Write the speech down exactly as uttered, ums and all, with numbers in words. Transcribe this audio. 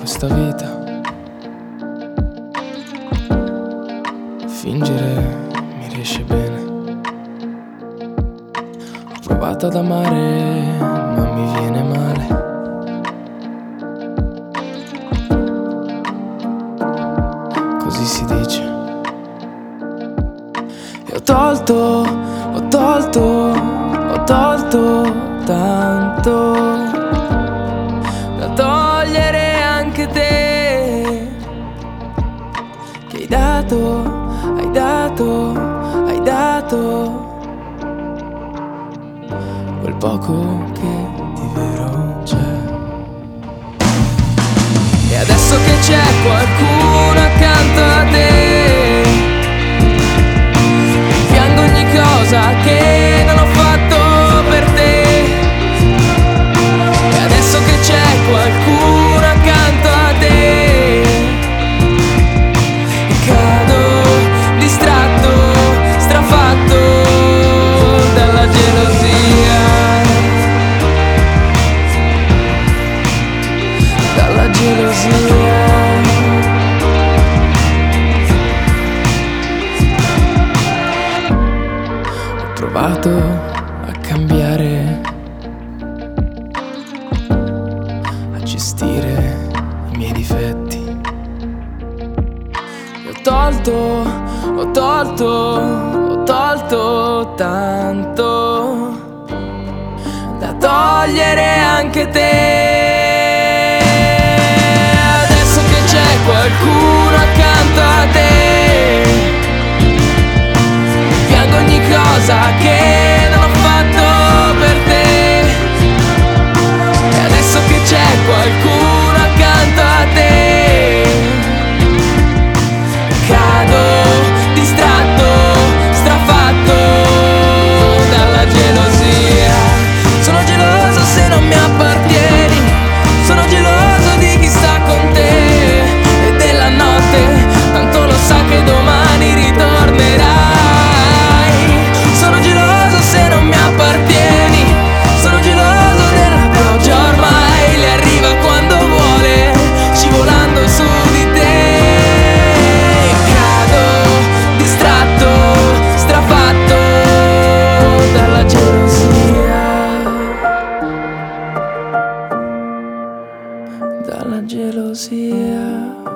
questa vita. Fingere mi riesce bene. Ho provato ad amare, ma mi viene male. Così si dice. E ho tolto, ho tolto, ho tolto tanto da togliere anche te, che hai dato, hai dato, hai dato quel poco che di vero c'è. E adesso che c'è qualcuno accanto a te, rimpiango ogni cosa che non ho fatto per te. E adesso che c'è qualcuno accanto a te, cado distratto, strafatto dalla gelosia, dalla gelosia. Ho provato a cambiare, a gestire i miei difetti. E ho tolto, ho tolto, ho tolto tanto da togliere anche te. Adesso che c'è qualcuno accanto a te, piango ogni cosa che non ho fatto per te. E adesso che c'è qualcuno accanto a te, cado distratto, strafatto dalla gelosia. Sono geloso se non mi appartieni, sono geloso di chi sta con te e della notte, tanto lo sa che domani ritornerai. Sono geloso se non mi appartieni, sono geloso della pioggia, ormai le arriva quando vuole, scivolando su di te. Cado distratto, strafatto dalla gelosia, dalla gelosia.